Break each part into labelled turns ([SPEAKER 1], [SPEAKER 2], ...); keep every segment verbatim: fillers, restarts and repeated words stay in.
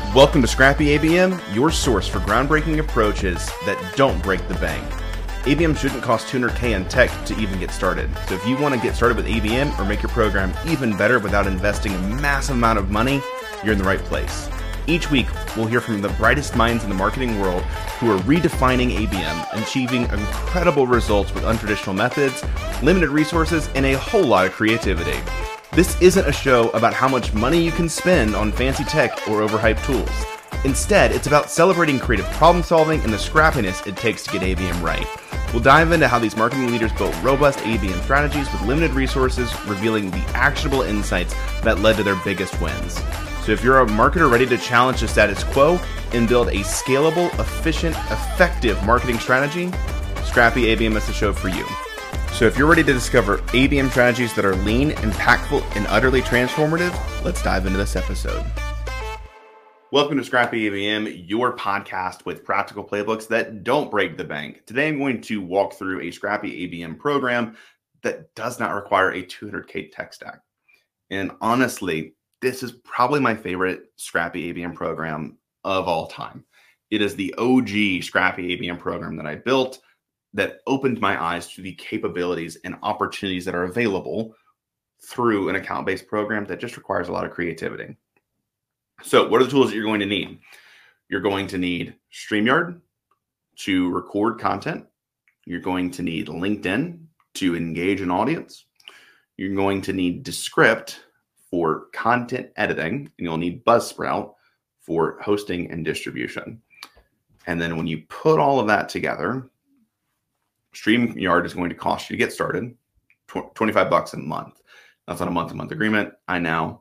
[SPEAKER 1] Welcome to Scrappy A B M, your source for groundbreaking approaches that don't break the bank. A B M shouldn't cost two hundred K in tech to even get started. So if you want to get started with A B M or make your program even better without investing a massive amount of money, you're in the right place. Each week, we'll hear from the brightest minds in the marketing world who are redefining A B M, achieving incredible results with untraditional methods, limited resources, and a whole lot of creativity. This isn't a show about how much money you can spend on fancy tech or overhyped tools. Instead, it's about celebrating creative problem solving and the scrappiness it takes to get A B M right. We'll dive into how these marketing leaders built robust A B M strategies with limited resources, revealing the actionable insights that led to their biggest wins. So if you're a marketer ready to challenge the status quo and build a scalable, efficient, effective marketing strategy, Scrappy A B M is the show for you. So if you're ready to discover A B M strategies that are lean, impactful, and utterly transformative, let's dive into this episode. Welcome to Scrappy A B M, your podcast with practical playbooks that don't break the bank. Today I'm going to walk through a Scrappy A B M program that does not require a two hundred K tech stack. And honestly, this is probably my favorite Scrappy A B M program of all time. It is the O G Scrappy A B M program that I built that opened my eyes to the capabilities and opportunities that are available through an account-based program that just requires a lot of creativity. So what are the tools that you're going to need? You're going to need StreamYard to record content. You're going to need LinkedIn to engage an audience. You're going to need Descript for content editing, and you'll need Buzzsprout for hosting and distribution. And then when you put all of that together, StreamYard is going to cost you to get started twenty-five bucks a month. That's on a month-to-month agreement. I now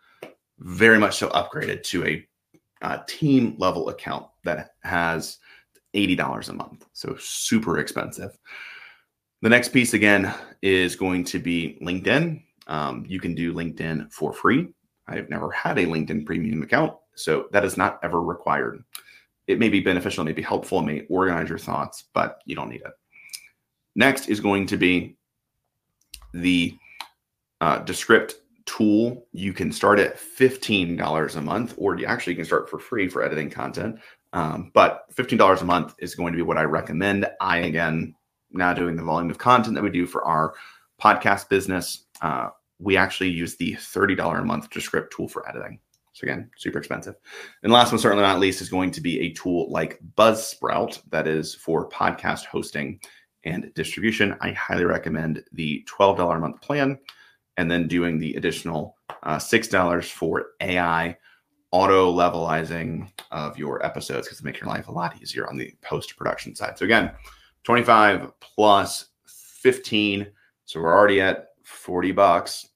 [SPEAKER 1] very much so upgraded to a uh, team level account that has eighty dollars a month. So super expensive. The next piece again is going to be LinkedIn. Um, you can do LinkedIn for free. I've never had a LinkedIn premium account, so that is not ever required. It may be beneficial, it may be helpful, it may organize your thoughts, but you don't need it. Next is going to be the uh, Descript tool. You can start at fifteen dollars a month, or you actually can start for free for editing content. Um, but fifteen dollars a month is going to be what I recommend. I, again, now doing the volume of content that we do for our podcast business, uh, we actually use the thirty dollars a month Descript tool for editing. So again, super expensive. And last but certainly not least is going to be a tool like Buzzsprout that is for podcast hosting and distribution. I highly recommend the twelve dollars a month plan, and then doing the additional uh, six dollars for A I auto levelizing of your episodes, because it makes your life a lot easier on the post-production side. So again, twenty-five plus fifteen. So we're already at forty bucks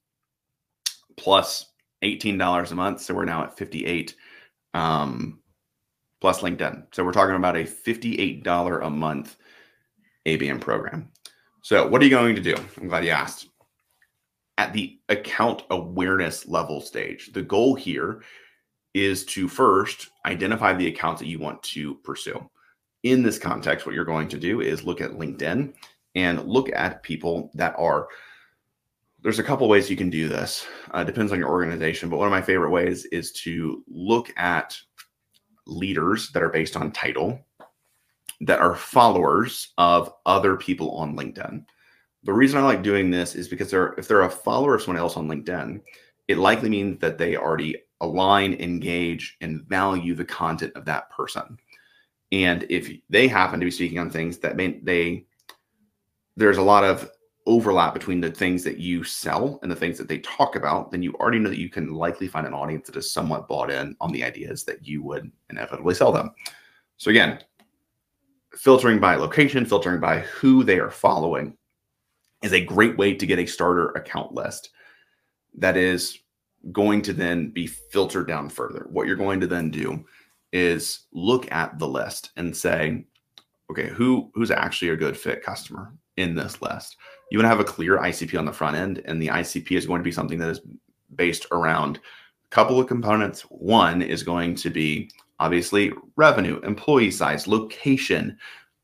[SPEAKER 1] plus eighteen dollars a month. So we're now at fifty-eight um, plus LinkedIn. So we're talking about a fifty-eight dollars a month A B M program. So what are you going to do? I'm glad you asked. At the account awareness level stage, the goal here is to first identify the accounts that you want to pursue. In this context, what you're going to do is look at LinkedIn and look at people that are, there's a couple ways you can do this. Uh, depends on your organization, but one of my favorite ways is to look at leaders that are based on title, that are followers of other people on LinkedIn. The reason I like doing this is because they're, if they're a follower of someone else on LinkedIn, it likely means that they already align, engage, and value the content of that person. And if they happen to be speaking on things that may, they, there's a lot of overlap between the things that you sell and the things that they talk about, then you already know that you can likely find an audience that is somewhat bought in on the ideas that you would inevitably sell them. So again, filtering by location, filtering by who they are following is a great way to get a starter account list that is going to then be filtered down further. What you're going to then do is look at the list and say, okay, who who's actually a good fit customer in this list? You want to have a clear I C P on the front end, and the I C P is going to be something that is based around a couple of components. One is going to be obviously revenue, employee size, location,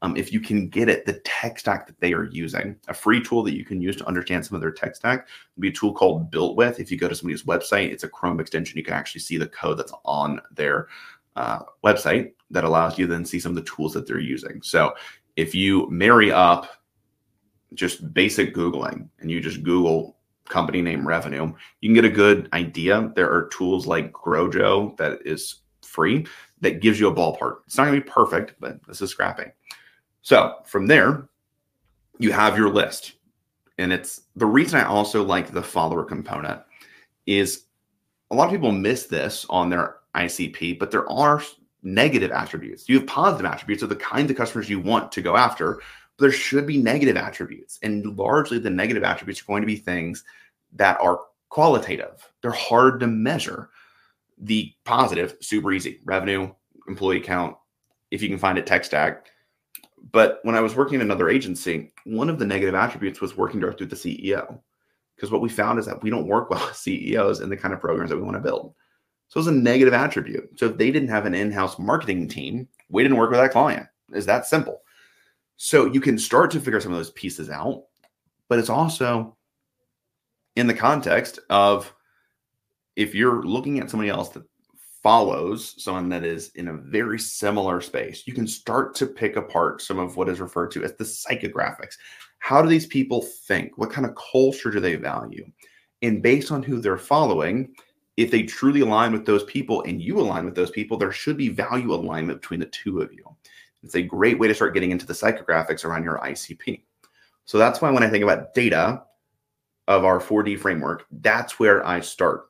[SPEAKER 1] Um, if you can get it, the tech stack that they are using. A free tool that you can use to understand some of their tech stack would be a tool called BuiltWith. If you go to somebody's website, it's a Chrome extension. You can actually see the code that's on their uh, website that allows you to then see some of the tools that they're using. So if you marry up just basic Googling and you just Google company name revenue, you can get a good idea. There are tools like Grojo that is free that gives you a ballpark. It's not going to be perfect, but this is scrapping. So from there, you have your list. And it's the reason I also like the follower component is a lot of people miss this on their I C P, but there are negative attributes. You have positive attributes of the kinds of customers you want to go after, but there should be negative attributes. And largely the negative attributes are going to be things that are qualitative. They're hard to measure. The positive, super easy. Revenue, employee count, if you can find it, tech stack. But when I was working in another agency, one of the negative attributes was working directly with the C E O. Because what we found is that we don't work well with C E Os in the kind of programs that we want to build. So it's a negative attribute. So if they didn't have an in-house marketing team, we didn't work with that client. It's that simple. So you can start to figure some of those pieces out, but it's also in the context of if you're looking at somebody else that follows someone that is in a very similar space, you can start to pick apart some of what is referred to as the psychographics. How do these people think? What kind of culture do they value? And based on who they're following, if they truly align with those people and you align with those people, there should be value alignment between the two of you. It's a great way to start getting into the psychographics around your I C P. So that's why when I think about data of our four D framework, that's where I start.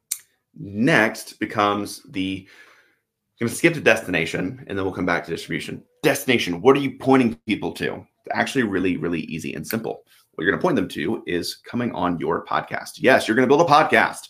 [SPEAKER 1] Next becomes the, I'm going to skip to destination and then we'll come back to distribution. Destination, what are you pointing people to? It's actually really, really easy and simple. What you're going to point them to is coming on your podcast. Yes, you're going to build a podcast.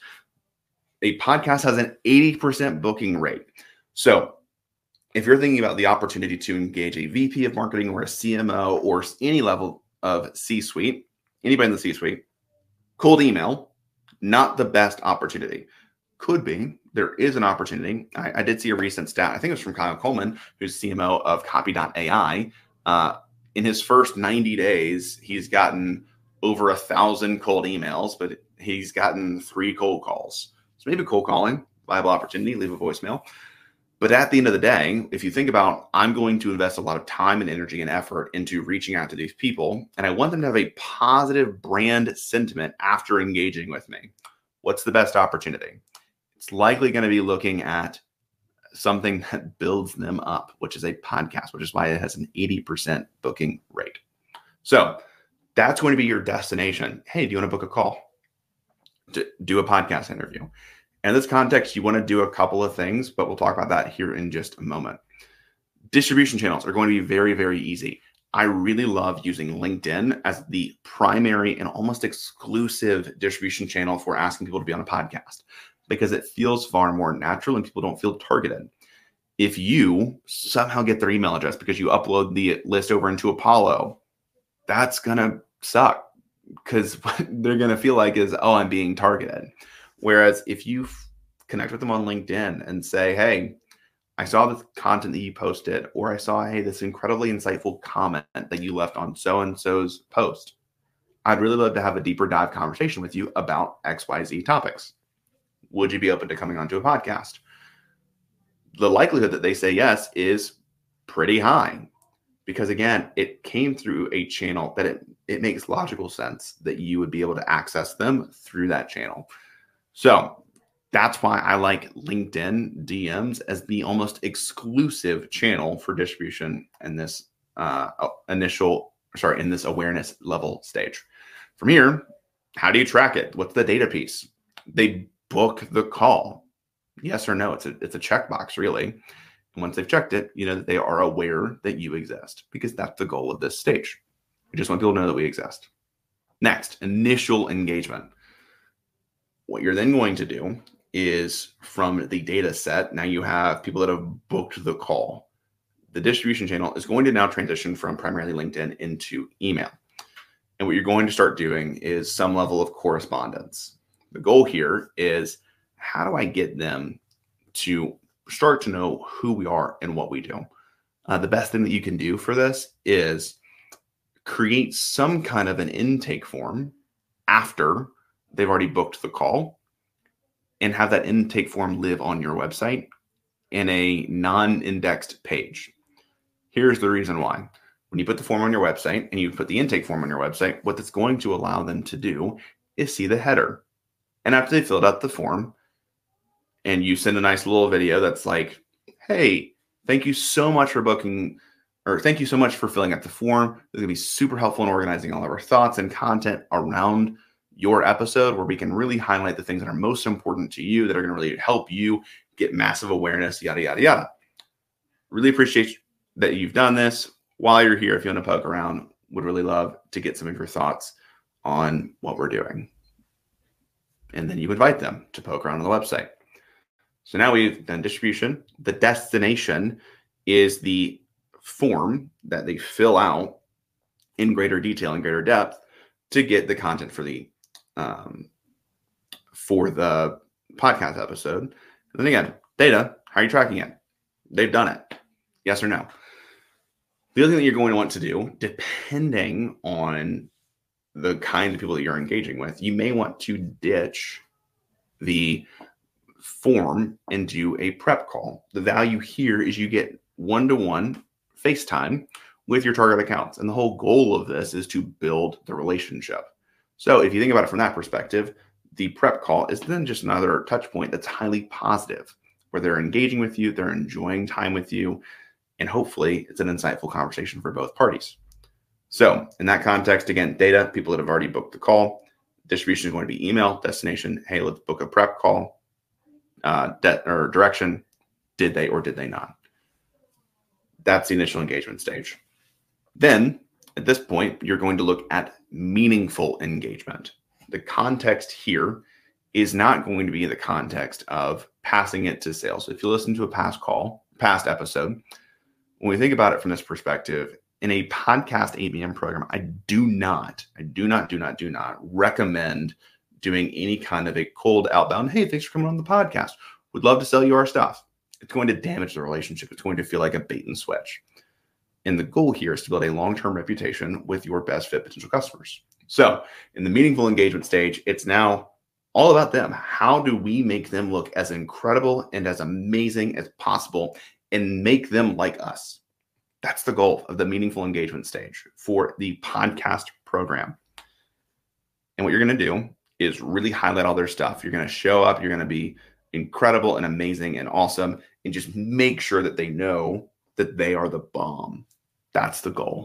[SPEAKER 1] A podcast has an eighty percent booking rate. So if you're thinking about the opportunity to engage a V P of marketing or a C M O or any level of C-suite, anybody in the C-suite, cold email, not the best opportunity. Could be. There is an opportunity. I, I did see a recent stat. I think it was from Kyle Coleman, who's C M O of Copy dot A I. Uh, in his first ninety days, he's gotten over a thousand cold emails, but he's gotten three cold calls. So maybe cold calling, viable opportunity, leave a voicemail. But at the end of the day, if you think about, I'm going to invest a lot of time and energy and effort into reaching out to these people, and I want them to have a positive brand sentiment after engaging with me. What's the best opportunity? It's likely going to be looking at something that builds them up, which is a podcast, which is why it has an eighty percent booking rate. So that's going to be your destination. Hey, do you want to book a call? To do a podcast interview. In this context, you want to do a couple of things, but we'll talk about that here in just a moment. Distribution channels are going to be very, very easy. I really love using LinkedIn as the primary and almost exclusive distribution channel for asking people to be on a podcast because it feels far more natural and people don't feel targeted. If you somehow get their email address because you upload the list over into Apollo, that's going to suck. Because what they're going to feel like is, oh, I'm being targeted. Whereas if you f- connect with them on LinkedIn and say, hey, I saw the content that you posted, or I saw, hey, this incredibly insightful comment that you left on so-and-so's post. I'd really love to have a deeper dive conversation with you about X Y Z topics. Would you be open to coming onto a podcast? The likelihood that they say yes is pretty high. Because again, it came through a channel that it, it makes logical sense that you would be able to access them through that channel. So that's why I like LinkedIn D Ms as the almost exclusive channel for distribution in this uh, initial, sorry, in this awareness level stage. From here, how do you track it? What's the data piece? They book the call. Yes or no? It's a, it's a checkbox, really. And once they've checked it, you know that they are aware that you exist because that's the goal of this stage. We just want people to know that we exist. Next, initial engagement. What you're then going to do is from the data set, now you have people that have booked the call. The distribution channel is going to now transition from primarily LinkedIn into email. And what you're going to start doing is some level of correspondence. The goal here is how do I get them to start to know who we are and what we do? Uh, the best thing that you can do for this is create some kind of an intake form after they've already booked the call and have that intake form live on your website in a non-indexed page. Here's the reason why. When you put the form on your website and you put the intake form on your website, what that's going to allow them to do is see the header. And after they filled out the form and you send a nice little video that's like, hey, thank you so much for booking, or thank you so much for filling out the form. This is going to be super helpful in organizing all of our thoughts and content around your episode, where we can really highlight the things that are most important to you, that are going to really help you get massive awareness, yada, yada, yada. Really appreciate that you've done this. While you're here, if you want to poke around, would really love to get some of your thoughts on what we're doing. And then you invite them to poke around on the website. So now we've done distribution. The destination is the form that they fill out in greater detail and greater depth to get the content for the um, for the podcast episode. And then again, data, how are you tracking it? They've done it. Yes or no? The other thing that you're going to want to do, depending on the kinds of people that you're engaging with, you may want to ditch the form and do a prep call. The value here is you get one-to-one FaceTime with your target accounts. And the whole goal of this is to build the relationship. So if you think about it from that perspective, the prep call is then just another touch point that's highly positive, where they're engaging with you, they're enjoying time with you, and hopefully it's an insightful conversation for both parties. So in that context, again, data, people that have already booked the call. Distribution is going to be email, destination, hey, let's book a prep call. Uh, de- or direction, did they or did they not? That's the initial engagement stage. Then at this point, you're going to look at meaningful engagement. The context here is not going to be the context of passing it to sales. So if you listen to a past call, past episode, when we think about it from this perspective, in a podcast A B M program, I do not, I do not, do not, do not recommend doing any kind of a cold outbound, hey, thanks for coming on the podcast. Would love to sell you our stuff. It's going to damage the relationship. It's going to feel like a bait and switch. And the goal here is to build a long-term reputation with your best fit potential customers. So in the meaningful engagement stage, it's now all about them. How do we make them look as incredible and as amazing as possible and make them like us? That's the goal of the meaningful engagement stage for the podcast program. And what you're going to do is really highlight all their stuff. You're going to show up. You're going to be incredible and amazing and awesome, and just make sure that they know that they are the bomb. That's the goal.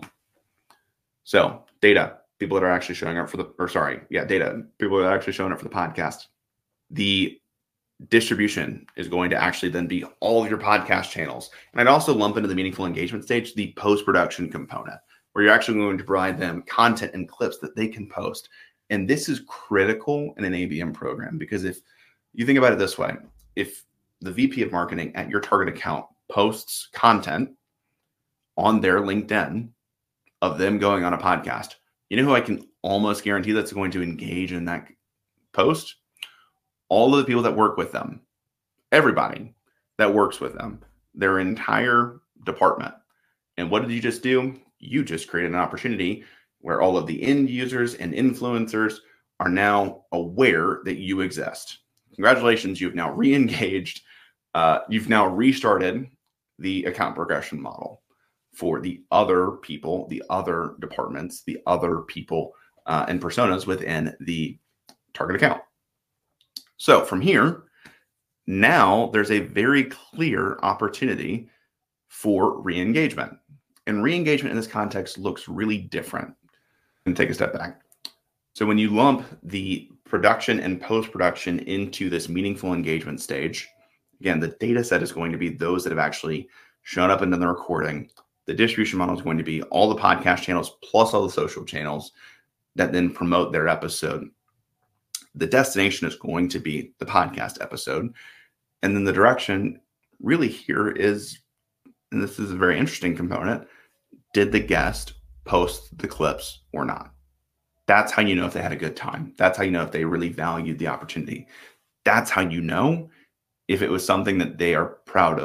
[SPEAKER 1] So data, people that are actually showing up for the, or sorry, yeah, data, people that are actually showing up for the podcast. The distribution is going to actually then be all of your podcast channels. And I'd also lump into the meaningful engagement stage the post-production component, where you're actually going to provide them content and clips that they can post. And this is critical in an A B M program, because if you think about it this way, if the V P of marketing at your target account posts content on their LinkedIn of them going on a podcast, you know who I can almost guarantee that's going to engage in that post? All of the people that work with them, everybody that works with them, their entire department. And what did you just do? You just created an opportunity where all of the end users and influencers are now aware that you exist. Congratulations, you've now re-engaged. Uh, you've now restarted the account progression model for the other people, the other departments, the other people uh, and personas within the target account. So from here, now there's a very clear opportunity for re-engagement. And re-engagement in this context looks really different. And take a step back. So when you lump the production and post-production into this meaningful engagement stage, again, the data set is going to be those that have actually shown up into the recording. The distribution model is going to be all the podcast channels plus all the social channels that then promote their episode. The destination is going to be the podcast episode. And then the direction really here is, and this is a very interesting component, did the guest post the clips or not? That's how you know if they had a good time. That's how you know if they really valued the opportunity. That's how you know if it was something that they are proud of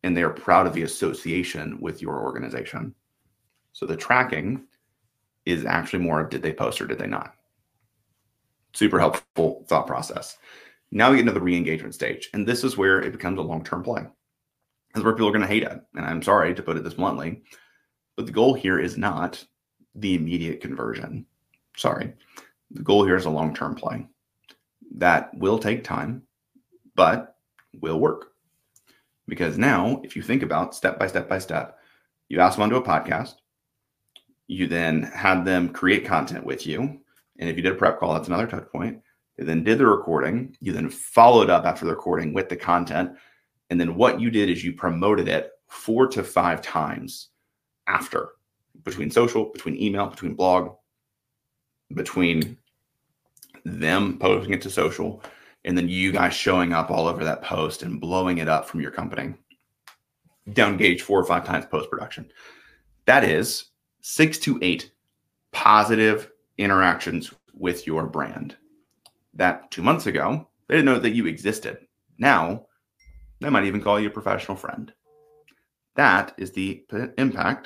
[SPEAKER 1] and they are proud of the association with your organization. So the tracking is actually more of did they post or did they not? Super helpful thought process. Now we get into the re-engagement stage, and this is where it becomes a long-term play. This is where people are going to hate it, and I'm sorry to put it this bluntly, but the goal here is not the immediate conversion. Sorry. The goal here is a long-term play that will take time, but will work. Because now, if you think about step by step by step, you ask them onto a podcast, you then had them create content with you. And if you did a prep call, that's another touch point. They then did the recording. You then followed up after the recording with the content. And then what you did is you promoted it four to five times after, between social, between email, between blog, between them posting it to social, and then you guys showing up all over that post and blowing it up from your company. Down gauge four or five times post-production. That is six to eight positive interactions with your brand. That two months ago, they didn't know that you existed. Now, they might even call you a professional friend. That is the p- impact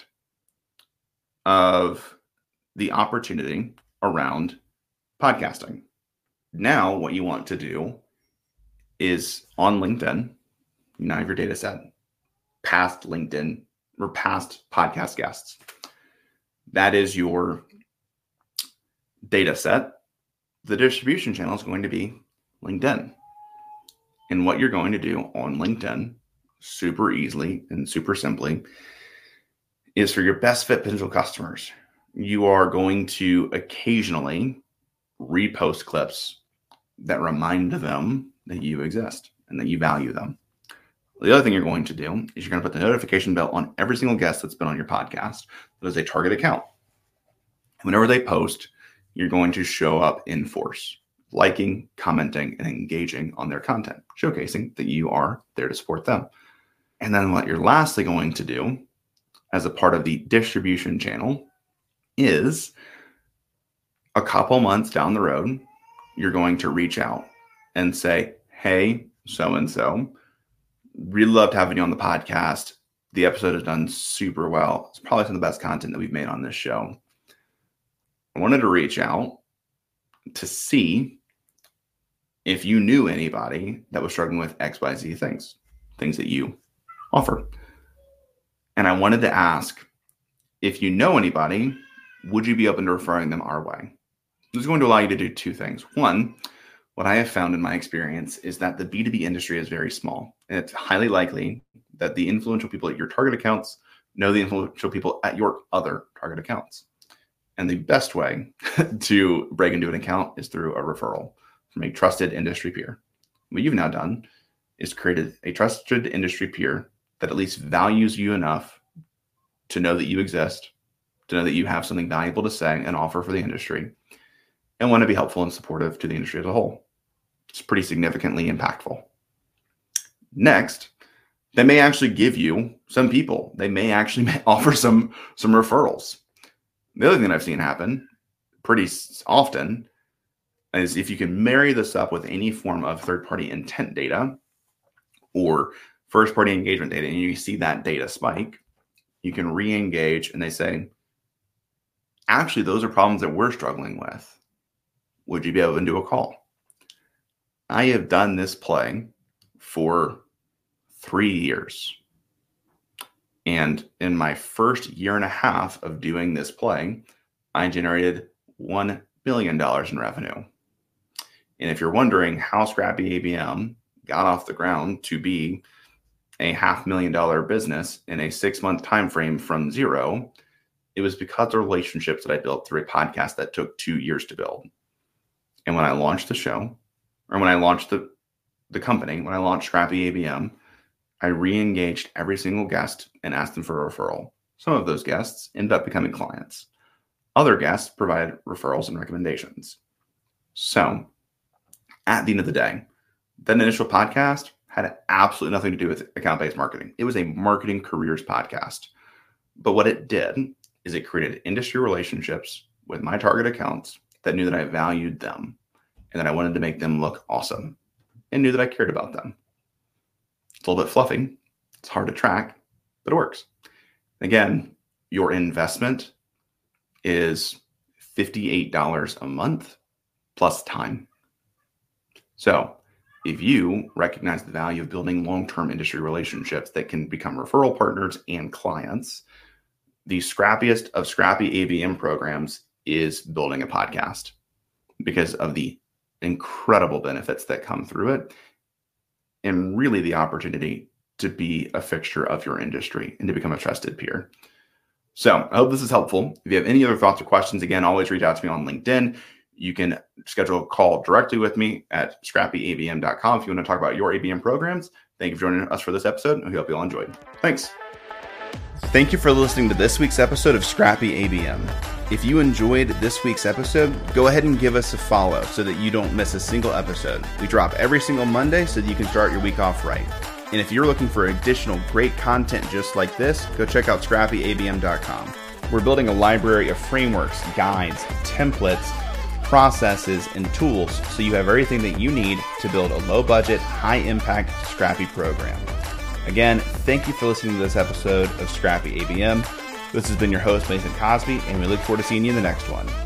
[SPEAKER 1] of the opportunity around podcasting. Now, what you want to do is on LinkedIn, you now have your data set, past LinkedIn or past podcast guests. That is your data set. The distribution channel is going to be LinkedIn. And what you're going to do on LinkedIn, super easily and super simply, is for your best fit potential customers, you are going to occasionally repost clips that remind them that you exist and that you value them. The other thing you're going to do is you're going to put the notification bell on every single guest that's been on your podcast that is a target account. Whenever they post, you're going to show up in force, liking, commenting, and engaging on their content, showcasing that you are there to support them. And then what you're lastly going to do as a part of the distribution channel is a couple months down the road, you're going to reach out and say, hey, so-and-so, really loved having you on the podcast. The episode has done super well. It's probably some of the best content that we've made on this show. I wanted to reach out to see if you knew anybody that was struggling with X Y Z things, things that you offer. And I wanted to ask, if you know anybody, would you be open to referring them our way? This is going to allow you to do two things. One, what I have found in my experience is that the B two B industry is very small. And it's highly likely that the influential people at your target accounts know the influential people at your other target accounts. And the best way to break into an account is through a referral from a trusted industry peer. What you've now done is created a trusted industry peer that at least values you enough to know that you exist, to know that you have something valuable to say and offer for the industry, and want to be helpful and supportive to the industry as a whole. It's pretty significantly impactful. Next, they may actually give you some people. They may actually offer some, some referrals. The other thing that I've seen happen pretty often is if you can marry this up with any form of third-party intent data or first-party engagement data, and you see that data spike, you can re-engage and they say, actually, those are problems that we're struggling with. Would you be able to do a call? I have done this play for three years. And in my first year and a half of doing this play, I generated one billion dollars in revenue. And if you're wondering how Scrappy A B M got off the ground to be a half million dollar business in a six month time frame from zero, it was because of the relationships that I built through a podcast that took two years to build. And when I launched the show, or when I launched the, the company, when I launched Scrappy A B M, I re-engaged every single guest and asked them for a referral. Some of those guests ended up becoming clients. Other guests provided referrals and recommendations. So at the end of the day, that initial podcast had absolutely nothing to do with account-based marketing. It was a marketing careers podcast. But what it did is it created industry relationships with my target accounts that knew that I valued them and that I wanted to make them look awesome and knew that I cared about them. It's a little bit fluffy. It's hard to track, but it works. Again, your investment is fifty-eight dollars a month plus time. So if you recognize the value of building long-term industry relationships that can become referral partners and clients, the scrappiest of scrappy A B M programs is building a podcast because of the incredible benefits that come through it and really the opportunity to be a fixture of your industry and to become a trusted peer. So I hope this is helpful. If you have any other thoughts or questions, again, always reach out to me on LinkedIn. You can schedule a call directly with me at scrappy A B M dot com if you want to talk about your A B M programs. Thank you for joining us for this episode, and we hope you all enjoyed. Thanks. Thank you for listening to this week's episode of Scrappy A B M. If you enjoyed this week's episode, go ahead and give us a follow so that you don't miss a single episode. We drop every single Monday so that you can start your week off right. And if you're looking for additional great content just like this, go check out scrappy A B M dot com. We're building a library of frameworks, guides, templates, processes, and tools so you have everything that you need to build a low-budget, high-impact, scrappy program. Again, thank you for listening to this episode of Scrappy A B M. This has been your host, Mason Cosby, and we look forward to seeing you in the next one.